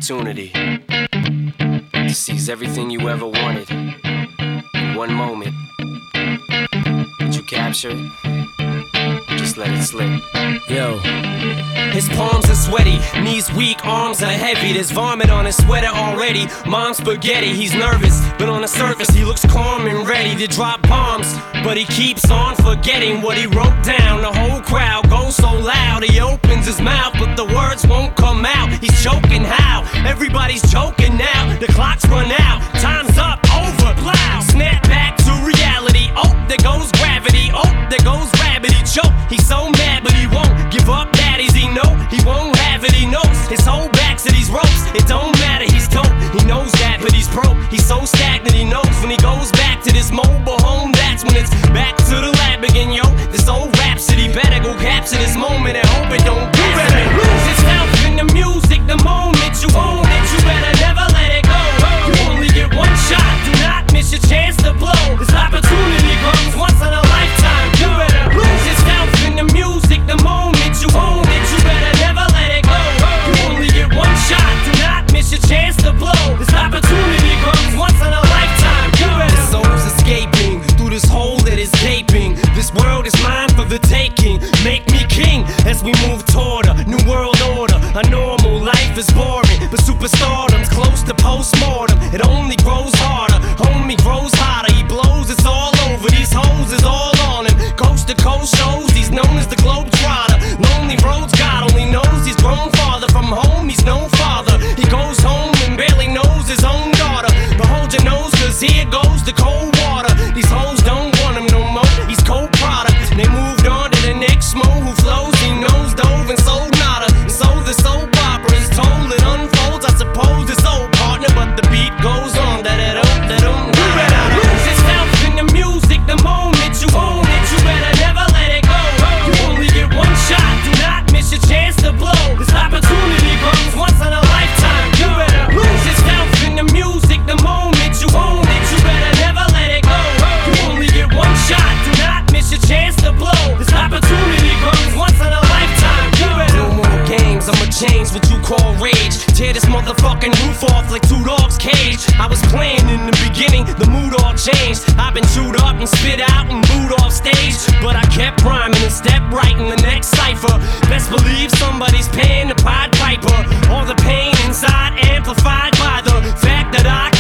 opportunity to seize everything you ever wanted in one moment. Did you capture it? Just let it slip. Yo. His palms are sweaty, knees weak, arms are heavy. There's vomit on his sweater already. Mom's spaghetti, he's nervous, but on the surface he looks calm and ready to drop bombs. But he keeps on forgetting what he wrote down. The whole crowd goes so loud, he opens his mouth, but the words won't come out. He's choking how? Everybody's choking now. The clock's run out, time's up, over, loud. Snap back to reality, oh, there goes gravity. Oh, there goes rabbit, he choke. He's so mad, but he won't give up. Daddies, he know he won't have it, he knows his whole back to these ropes. It don't matter, he's dope, he knows that, but he's broke. He's so stagnant, he knows when he goes back to this mobile home, that's when it's back to the lab again, yo. This old rhapsody better go capture this moment and hope it don't do it. Lose yourself in the music, the moment you own it, you better never let it go. You only get one shot, do not miss your chance to blow. This opportunity comes once in a lifetime. You better lose yourself in the music, the moment you own it, you better never let it go. You only get one shot, do not miss your chance to blow. This opportunity comes once in a lifetime. You better. The soul's escaping through this hole that is gaping. This world is mine for the taking. Make me king as we move toward a new world order. A normal life is boring, but superstardom's close to postmortem. It only grows harder, homie grows hotter. He blows, it's all over. These hoes is all on him. Coast to coast shows, he's known as the Globetrotter. Lonely roads, God only knows he's grown farther from home. He's no father. He goes home and barely knows his own daughter. But hold your nose, cause here goes the cold water. These hoes don't want him no more. He's cold product. They moved on to the next mo who flows. He knows dove and sold nada. So the soap opera is told, it unfolds. I suppose it's old partner, but the beat goes on. Da-da-dum. You better lose yourself in the music, the moment you own it, you better never let it go. You only get one shot, do not miss your chance to blow. This opportunity comes once in a lifetime. You better lose yourself in the music, the moment you own it, you better never let it go. You only get one shot, do not miss your chance to blow. This opportunity comes once in a lifetime. You better. No more games, I'ma change what you call rage. Tear this motherfucking roof off like two dogs' cage. I was playing in the beginning, the mood all changed. I've been chewed up and spit out and booed off stage, but I kept rhyming and stepped right in the next cipher. Best believe somebody's paying the Pied Piper. All the pain inside amplified by the fact that I